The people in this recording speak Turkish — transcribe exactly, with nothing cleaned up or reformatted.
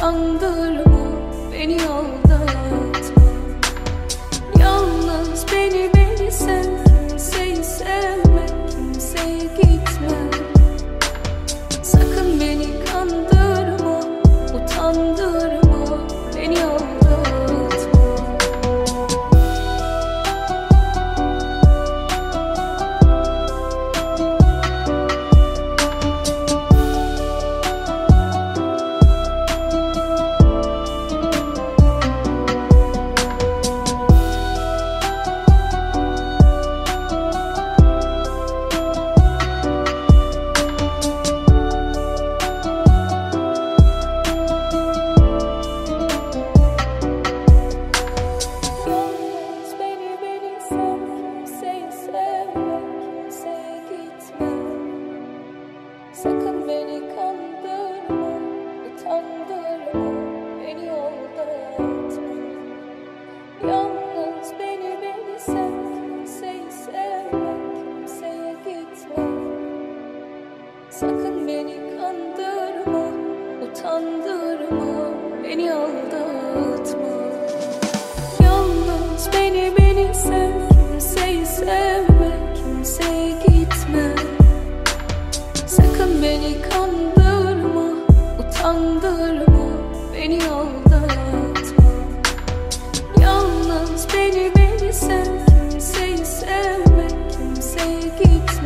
utandırma, beni aldatma. Yalnız beni beni sev, kimseyi sevme, kimseye gitme. Sakın beni kandırma, utandırma, beni aldatma. Sakın beni kandırma, utandırma, beni aldatma. Yalnız beni beni sev, kimseyi sevme, kimseye gitme. Sakın beni kandırma, utandırma, beni aldatma. Yalnız beni beni sev, kimseyi sevme, kimseye gitme. Sakın beni kandırma, utandırma, beni aldatma. Yalnız beni beni sev, kimseyi sevme, kimseye gitme.